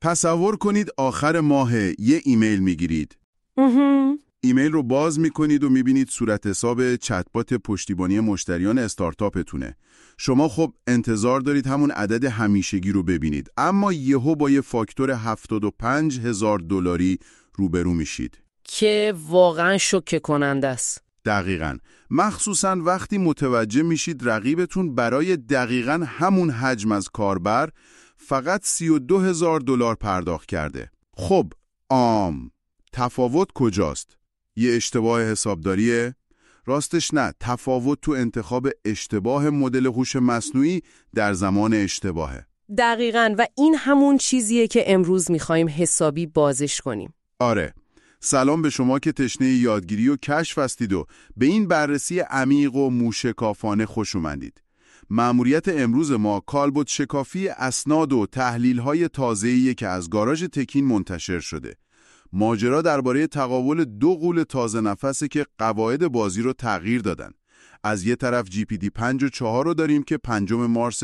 تصور کنید آخر ماه یه ایمیل میگیرید. ایمیل رو باز میکنید و میبینید صورت حساب چتبات پشتیبانی مشتریان استارتاپتونه. شما خب انتظار دارید همون عدد همیشگی رو ببینید، اما یهو با یه فاکتور $75,000 روبرو میشید که واقعا شوکه کننده است. دقیقاً، مخصوصاً وقتی متوجه میشید رقیبتون برای دقیقاً همون حجم از کاربر فقط $32,000 پرداخت کرده. خب تفاوت کجاست؟ یه اشتباه حسابداریه؟ راستش نه، تفاوت تو انتخاب اشتباه مدل هوش مصنوعی در زمان اشتباهه. دقیقاً، و این همون چیزیه که امروز میخوایم حسابی بازش کنیم. آره. سلام به شما که تشنه یادگیری و کشف هستید و به این بررسی عمیق و موشکافانه خوش اومدید. مأموریت امروز ما کالبد شکافی اسناد و تحلیل‌های تازه‌ایه که از گاراژ تکین منتشر شده. ماجرا درباره تقابل دو غول تازه نفسه که قواعد بازی رو تغییر دادن. از یه طرف GPT-5 و 4 رو داریم که 5 مارس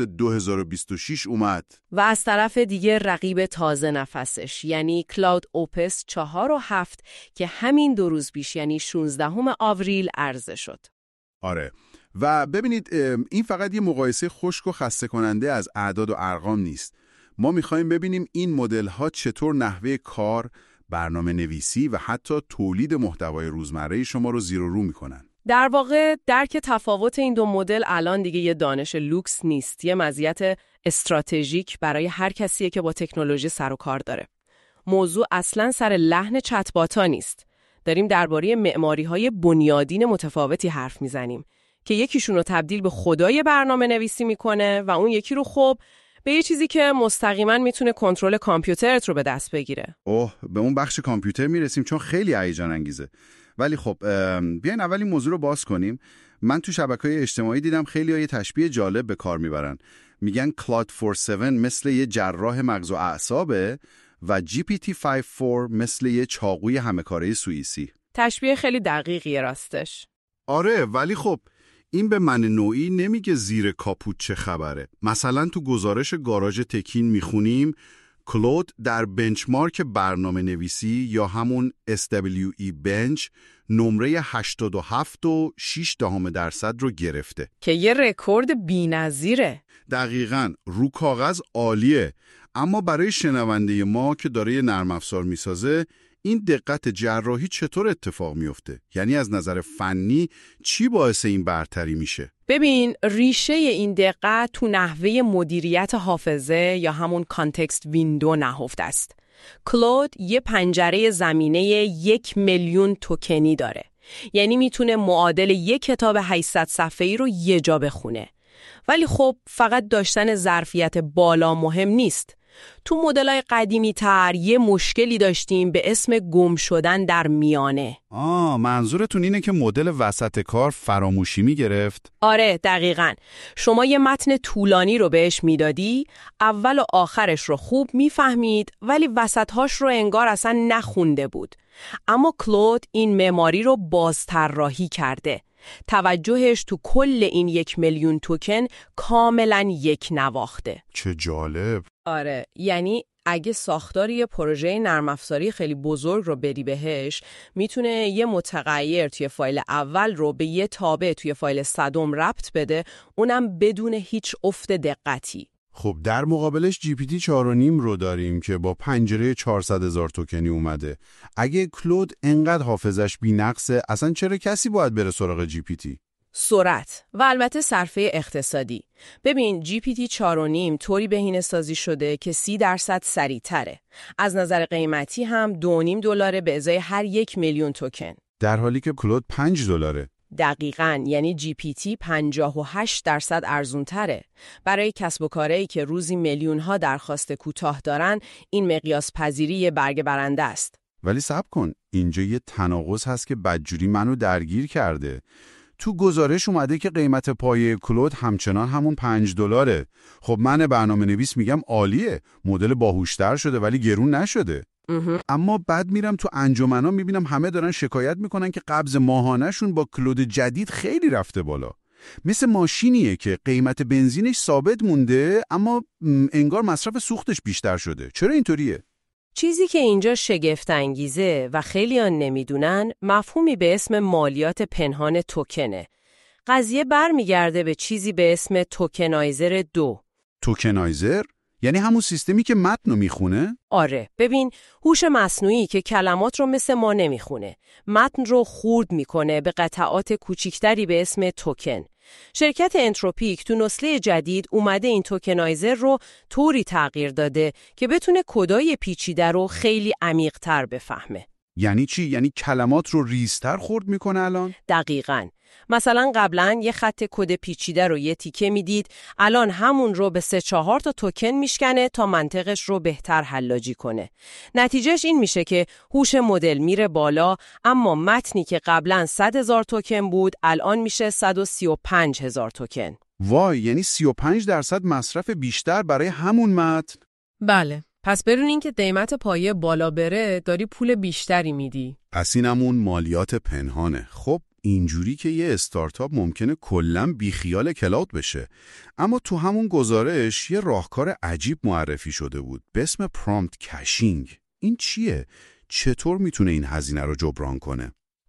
2026 اومد و از طرف دیگه رقیب تازه نفسش یعنی کلاود اوپس 4 و 7 که همین 2 روز پیش یعنی 16 آوریل عرضه شد. آره، و ببینید این فقط یه مقایسه خشک و خسته کننده از اعداد و ارقام نیست. ما میخوایم ببینیم این مدل ها چطور نحوه کار، برنامه نویسی و حتی تولید محتوای روزمره شما رو زیر و رو میکنن. در واقع درک تفاوت این دو مدل الان دیگه یه دانش لوکس نیست، یه مزیت استراتژیک برای هر کسیه که با تکنولوژی سر و کار داره. موضوع اصلاً سر لحن چت‌بات‌ها نیست. داریم درباره معماری‌های بنیادین متفاوتی حرف میزنیم که یکیشون رو تبدیل به خدای برنامه نویسی میکنه و اون یکی رو خب به یه چیزی که مستقیما میتونه کنترل کامپیوترت رو به دست بگیره. به اون بخش کامپیوتر میرسیم چون خیلی هیجان انگیزه. ولی خب بیاین اول این موضوع رو باز کنیم. من تو شبکه‌های اجتماعی دیدم خیلی‌ها یه تشبیه جالب به کار میبرن. میگن Claude 4.7 مثل یه جراح مغز و اعصابه و GPT-5.4 مثل یه چاقوی همه‌کاره سوئیسی. تشبیه خیلی دقیقیه راستش. آره، ولی خب این به من نوعی نمیگه زیر کاپوت چه خبره. مثلا تو گزارش گاراژ تکین میخونیم کلود در بنچمارک برنامه نویسی یا همون SWE بنچ نمره 87.6% رو گرفته که یه رکورد بی‌نظیره. دقیقاً، رو کاغذ عالیه، اما برای شنونده ما که داره نرم افزار میسازه این دقت جراحی چطور اتفاق میفته؟ یعنی از نظر فنی چی باعث این برتری میشه؟ ببین، ریشه این دقت تو نحوه مدیریت حافظه یا همون کانتکست ویندو نهفته است. کلود یه پنجره زمینه 1,000,000 توکنی داره. یعنی میتونه معادل یک کتاب 800 صفحه‌ای رو یه جا بخونه. ولی خب فقط داشتن ظرفیت بالا مهم نیست. تو مدل‌های قدیمی‌تر یه مشکلی داشتیم به اسم گم شدن در میانه. منظورتون اینه که مدل وسط کار فراموشی می‌گرفت؟ آره، دقیقاً. شما یه متن طولانی رو بهش میدادی، اول و آخرش رو خوب میفهمید، ولی وسط‌هاش رو انگار اصلا نخونده بود. اما کلود این معماری رو بازطراحی کرده. توجهش تو کل این 1,000,000 توکن کاملاً یک نواخته. چه جالب. آره، یعنی اگه ساختار یه پروژه نرم افزاری خیلی بزرگ رو بری بهش، میتونه یه متغیر توی فایل اول رو به یه تابع توی فایل صدم ربط بده، اونم بدون هیچ افت دقتی. خب در مقابلش GPT 4.5 رو داریم که با پنجره 400,000 توکنی اومده. اگه کلود انقدر حافظش بی‌نقصه، اصلا چرا کسی باید بره سراغ GPT؟ سرعت و البته صرفه اقتصادی. ببین، GPT 4.5 طوری بهینه‌سازی شده که 30% سریع‌تره. از نظر قیمتی هم $2.5 به ازای هر 1,000,000 توکن. در حالی که کلود $5. دقیقاً، یعنی GPT 58% ارزونتره. برای کسب و کارهایی که روزی میلیون‌ها درخواست کوتاه دارن، این مقیاس پذیری برگ برنده است. ولی صبر کن، اینجا یه تناقض هست که بدجوری منو درگیر کرده. تو گزارش اومده که قیمت پایه کلود همچنان همون $5. خب من برنامه نویس میگم عالیه، مدل باهوشتر شده ولی گرون نشده. اما بعد میرم تو انجمنا میبینم همه دارن شکایت میکنن که قبض ماهانه‌شون با کلود جدید خیلی رفته بالا. مثل ماشینیه که قیمت بنزینش ثابت مونده اما انگار مصرف سوختش بیشتر شده. چرا اینطوریه؟ چیزی که اینجا شگفت انگیزه و خیلی‌ها نمیدونن مفهومی به اسم مالیات پنهان توکنه. قضیه برمیگرده به چیزی به اسم توکنایزر 2. توکنایزر؟ یعنی همون سیستمی که متن رو میخونه؟ آره، ببین، هوش مصنوعی که کلمات رو مثل ما نمیخونه، متن رو خورد میکنه به قطعات کوچیکتری به اسم توکن. شرکت انتروپیک تو نسخه جدید اومده این توکنایزر رو طوری تغییر داده که بتونه کدای پیچیده رو خیلی عمیق‌تر بفهمه. یعنی چی؟ یعنی کلمات رو ریزتر خورد میکنه الان؟ دقیقاً. مثلا قبلا یه خط کد پیچیده رو یه تیکه میدید، الان همون رو به 3-4 تا توکن میشکنه تا منطقش رو بهتر حلاجی کنه. نتیجهش این میشه که هوش مدل میره بالا، اما متنی که قبلا 100,000 توکن بود الان میشه 135,000 توکن. وای، یعنی 35% مصرف بیشتر برای همون متن؟ بله. پس بدون اینکه قیمت پایه بالا بره داری پول بیشتری میدی. پس این همون مالیات پنهانه. خب اینجوری که یه استارتاپ ممکنه کلاً بیخیال کلاود بشه. اما تو همون گزارش یه راهکار عجیب معرفی شده بود به اسم پرامپت کشینگ. این چیه؟ چطور میتونه این هزینه رو جبران کنه؟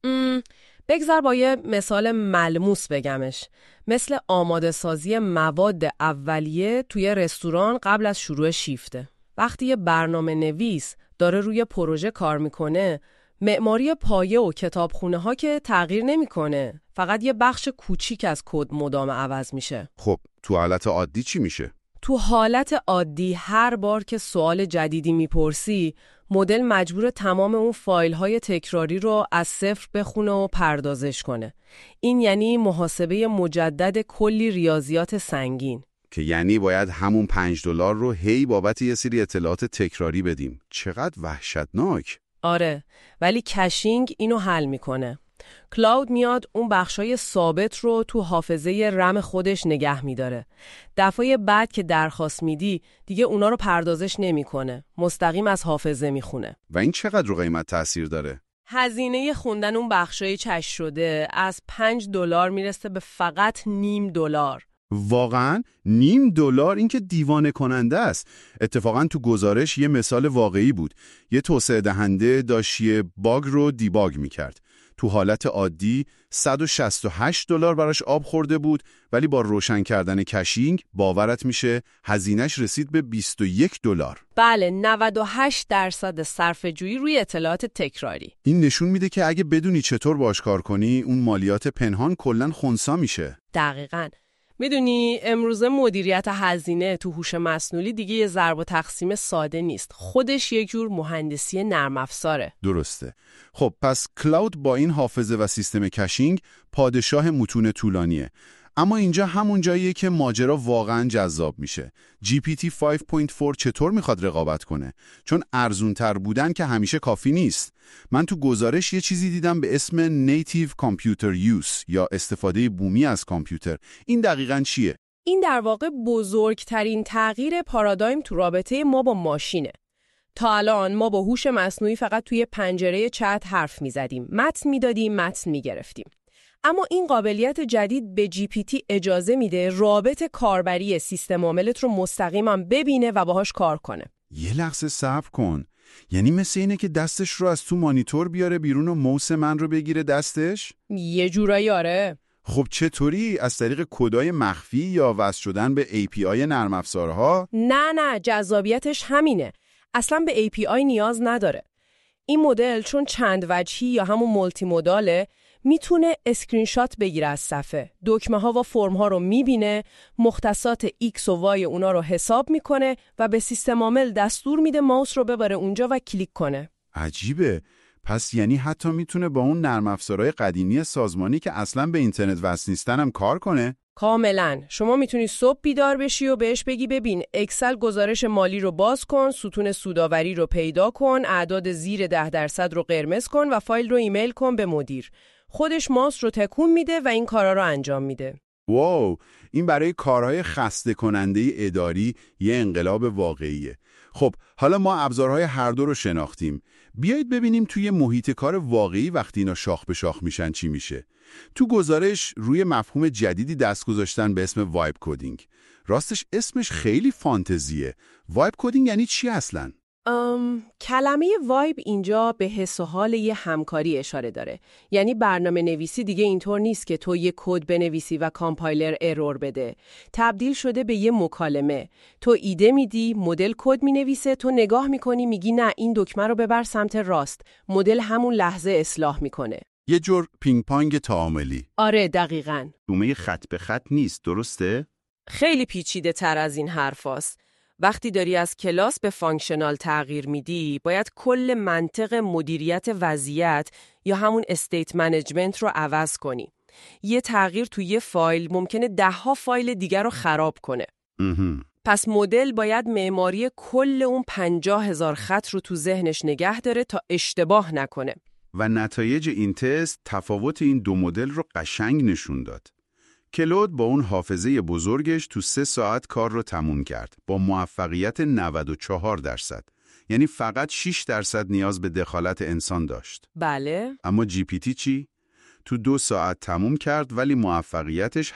بگذار با یه مثال ملموس بگمش. مثل آماده سازی مواد اولیه توی رستوران قبل از شروع شیفته. وقتی یه برنامه نویس داره روی پروژه کار میکنه، معماری پایه و کتابخونه ها که تغییر نمیکنه، فقط یه بخش کوچیک از کد مدام عوض میشه. خب تو حالت عادی چی میشه؟ تو حالت عادی هر بار که سوال جدیدی میپرسی، مدل مجبور تمام اون فایل های تکراری رو از صفر بخونه و پردازش کنه. این یعنی محاسبه مجدد کلی ریاضیات سنگین. که یعنی باید همون $5 رو هی بابت یه سری اطلاعات تکراری بدیم. چقدر وحشتناک. آره، ولی کشینگ اینو حل میکنه. کلاود میاد اون بخشای ثابت رو تو حافظه رم خودش نگه میداره. دفعه بعد که درخواست میدی دیگه اونا رو پردازش نمیکنه. مستقیم از حافظه میخونه. و این چقدر رو قیمت تأثیر داره؟ هزینه خوندن اون بخشای چش شده از $5 میرسه به فقط $0.5. واقعاً $0.5 این که دیوانه کننده است. اتفاقاً تو گزارش یه مثال واقعی بود. یه توسعه دهنده داشت یه باگ رو دیباگ میکرد. تو حالت عادی $168 براش آب خورده بود، ولی با روشن کردن کشینگ باورت میشه هزینه‌اش رسید به $21. بله، 98% صرفه‌جویی روی اطلاعات تکراری. این نشون میده که اگه بدونی چطور باش کار کنی، اون مالیات پنهان کلاً خنثی میشه. دقیقاً. میدونی امروزه مدیریت هزینه تو هوش مصنوعی دیگه یه ضرب و تقسیم ساده نیست. خودش یک جور مهندسی نرم افزاره. درسته. خب پس کلاود با این حافظه و سیستم کشینگ پادشاه متون طولانیه. اما اینجا همون جاییه که ماجرا واقعاً جذاب میشه. GPT 5.4 چطور میخواد رقابت کنه؟ چون ارزونتر بودن که همیشه کافی نیست. من تو گزارش یه چیزی دیدم به اسم Native Computer Use یا استفاده بومی از کامپیوتر. این دقیقاً چیه؟ این در واقع بزرگترین تغییر پارادایم تو رابطه ما با ماشینه. تا الان ما با هوش مصنوعی فقط توی پنجره چت حرف میزدیم، متن میدادیم، متن میگرفتیم. اما این قابلیت جدید به GPT اجازه میده رابط کاربری سیستم عاملت رو مستقیما ببینه و باهاش کار کنه. یه لحظه صبر کن. یعنی مثل اینه که دستش رو از تو مانیتور بیاره بیرون و موس من رو بگیره دستش؟ یه جورایی آره. خب چطوری؟ از طریق کدای مخفی یا وصل شدن به API نرم افزارها؟ نه، جذابیتش همینه. اصلا به API نیاز نداره. این مدل چون چند وجهی یا همون مولتی موداله، میتونه اسکرین شات بگیره از صفحه، دکمه ها و فرم ها رو میبینه، مختصات X و Y اونا رو حساب میکنه و به سیستم عامل دستور میده ماوس رو ببره اونجا و کلیک کنه. عجیبه. پس یعنی حتی میتونه با اون نرم افزارهای قدیمی سازمانی که اصلا به اینترنت وصل نیستن هم کار کنه؟ کاملا. شما میتونی صبح بیدار بشی و بهش بگی ببین اکسل گزارش مالی رو باز کن، ستون سوداوری رو پیدا کن، اعداد زیر 10% رو قرمز کن و فایل رو ایمیل کن به مدیر. خودش ماوس رو تکون میده و این کارا رو انجام میده. واو، این برای کارهای خسته کننده اداری یه انقلاب واقعیه. خب حالا ما ابزارهای هر دو رو شناختیم. بیایید ببینیم توی محیط کار واقعی وقتی اینا شاخ به شاخ میشن چی میشه. تو گزارش روی مفهوم جدیدی دست گذاشتن به اسم وایب کدینگ. راستش اسمش خیلی فانتزیه. وایب کدینگ یعنی چی اصلاً؟ کلمه وایب اینجا به حس و حال یه همکاری اشاره داره. یعنی برنامه نویسی دیگه اینطور نیست که تو یه کد بنویسی و کامپایلر ارور بده. تبدیل شده به یه مکالمه. تو ایده میدی، مدل کد مینویسه، تو نگاه میکنی میگی نه این دکمه رو ببر سمت راست. مدل همون لحظه اصلاح میکنه. یه جور پینگ پانگ تعاملی. آره دقیقاً. دومه خط به خط نیست، درسته؟ خیلی پیچیده تر از این حرفاست. وقتی داری از کلاس به فانکشنال تغییر میدی، باید کل منطق مدیریت وضعیت یا همون استیت منیجمنت رو عوض کنی. یه تغییر توی یه فایل ممکنه 10 فایل دیگر رو خراب کنه. پس مدل باید معماری کل اون 50,000 خط رو تو ذهنش نگه داره تا اشتباه نکنه. و نتایج این تست تفاوت این دو مدل رو قشنگ نشون داد. کلود با اون حافظه بزرگش تو 3 ساعت کار رو تموم کرد با موفقیت 94%. یعنی فقط 6% نیاز به دخالت انسان داشت. بله. اما جی پی تی چی؟ تو 2 ساعت تموم کرد ولی موفقیتش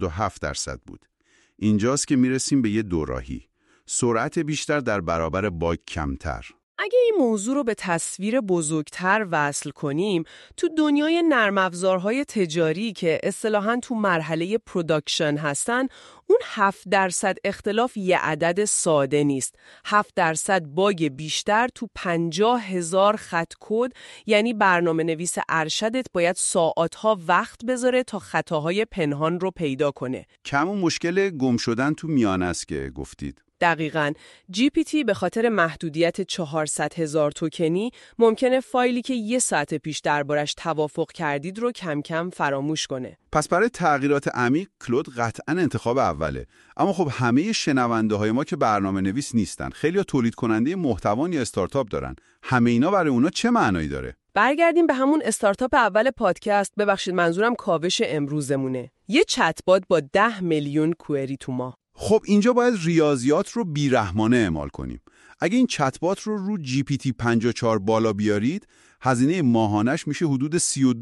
87% بود. اینجاست که میرسیم به یه دوراهی. سرعت بیشتر در برابر باگ کمتر. اگه این موضوع رو به تصویر بزرگتر وصل کنیم، تو دنیای نرم افزارهای تجاری که اصطلاحاً تو مرحله پروداکشن هستن، اون 7% اختلاف یه عدد ساده نیست. 7% باگ بیشتر تو 50,000 خط کد، یعنی برنامه نویس ارشدت باید ساعتها وقت بذاره تا خطاهای پنهان رو پیدا کنه. کم و مشکل گم شدن تو میان است که گفتید. دقیقاً. GPT به خاطر محدودیت 400,000 توکنی ممکنه فایلی که 1 ساعت پیش دربارش توافق کردید رو کم کم فراموش کنه. پس برای تغییرات عمیق کلود قطعاً انتخاب اوله. اما خب همه شنونده های ما که برنامه نویس نیستن. خیلی‌ها تولید کننده محتوا یا استارتاپ دارن. همه اینا برای اونا چه معنایی داره؟ برگردیم به همون استارتاپ اول پادکست. ببخشید منظورم کاوش امروزمونه. یه چت بات با 10 میلیون کوئری تو ماه. خب اینجا باید ریاضیات رو بیرحمانه اعمال کنیم. اگه این چتبات رو GPT 54 بالا بیارید، هزینه ماهانش میشه حدود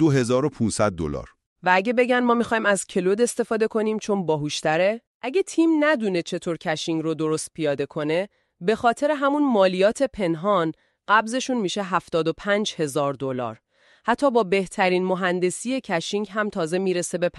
$32,500. و اگه بگن ما میخوایم از کلود استفاده کنیم چون باهوش‌تره، اگه تیم ندونه چطور کشینگ رو درست پیاده کنه، به خاطر همون مالیات پنهان قبضشون میشه $75,000. حتی با بهترین مهندسی کشینگ هم تازه میرسه به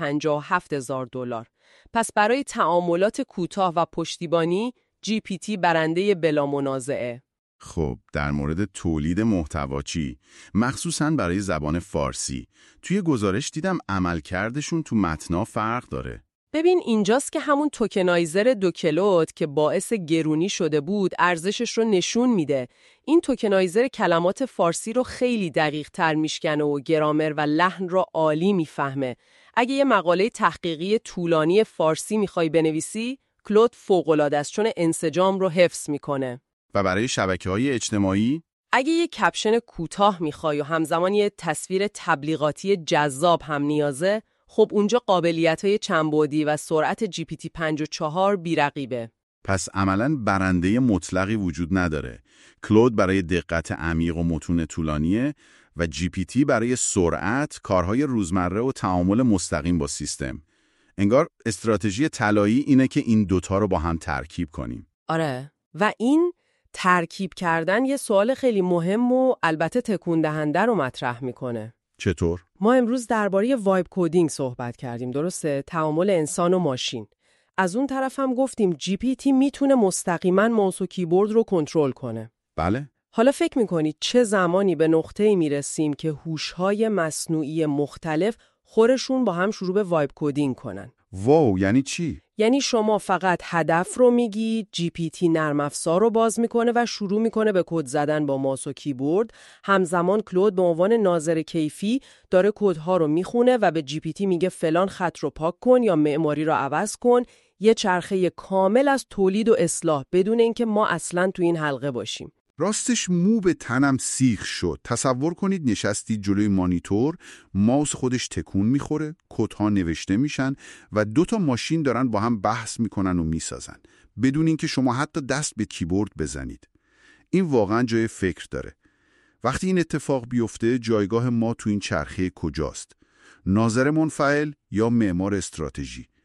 $57,000. پس برای تعاملات کوتاه و پشتیبانی GPT برنده بلا منازعه. خب در مورد تولید محتوا چی؟ مخصوصاً برای زبان فارسی. توی گزارش دیدم عملکردشون تو متنا فرق داره. ببین اینجاست که همون توکنایزر 2 کلود که باعث گرونی شده بود ارزشش رو نشون میده. این توکنایزر کلمات فارسی رو خیلی دقیق تر میشکنه و گرامر و لحن رو عالی میفهمه. اگه یه مقاله تحقیقی طولانی فارسی میخوای بنویسی، کلود فوق‌العاده است چون انسجام رو حفظ میکنه. و برای شبکه‌های اجتماعی؟ اگه یه کپشن کوتاه میخوای و همزمان یه تصویر تبلیغاتی جذاب هم نیازه، خب اونجا قابلیت‌های چندبعدی و سرعت GPT 54 بی‌رقیبه. پس عملاً برنده مطلقی وجود نداره. کلود برای دقت عمیق و متون طولانیه و GPT برای سرعت، کارهای روزمره و تعامل مستقیم با سیستم. انگار استراتژی طلایی اینه که این دوتا رو با هم ترکیب کنیم. آره، و این ترکیب کردن یه سوال خیلی مهم و البته تکون دهنده رو مطرح میکنه. چطور؟ ما امروز درباره وایب کدینگ صحبت کردیم، درسته؟ تعامل انسان و ماشین. از اون طرف هم گفتیم GPT میتونه مستقیما ماوس و کیبورد رو کنترل کنه. بله. حالا فکر میکنید چه زمانی به نقطه‌ای میرسیم که هوش‌های مصنوعی مختلف خورشون با هم شروع به وایب کدینگ کنن؟ واو، یعنی چی؟ یعنی شما فقط هدف رو میگی، GPT نرم افزار رو باز میکنه و شروع میکنه به کد زدن با ماوس و کیبورد، همزمان کلود به عنوان ناظر کیفی داره کدها رو میخونه و به GPT میگه فلان خط رو پاک کن یا معماری رو عوض کن. یه چرخه کامل از تولید و اصلاح بدون اینکه ما اصلاً تو این حلقه باشیم. راستش مو به تنم سیخ شد. تصور کنید نشستی جلوی مانیتور، ماوس خودش تکون میخوره، کدها نوشته میشن و 2 ماشین دارن با هم بحث میکنن و میسازن بدون اینکه شما حتی دست به کیبورد بزنید. این واقعا جای فکر داره. وقتی این اتفاق بیفته جایگاه ما تو این چرخه کجاست؟ ناظر منفعل یا معمار استراتژی؟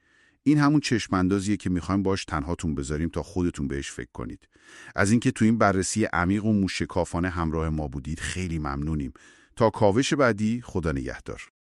این همون چشم‌اندازیه که میخوایم باش تنهاتون بذاریم تا خودتون بهش فکر کنید. از اینکه تو این بررسی عمیق و موشکافانه همراه ما بودید خیلی ممنونیم. تا کاوش بعدی، خدا نگهدار.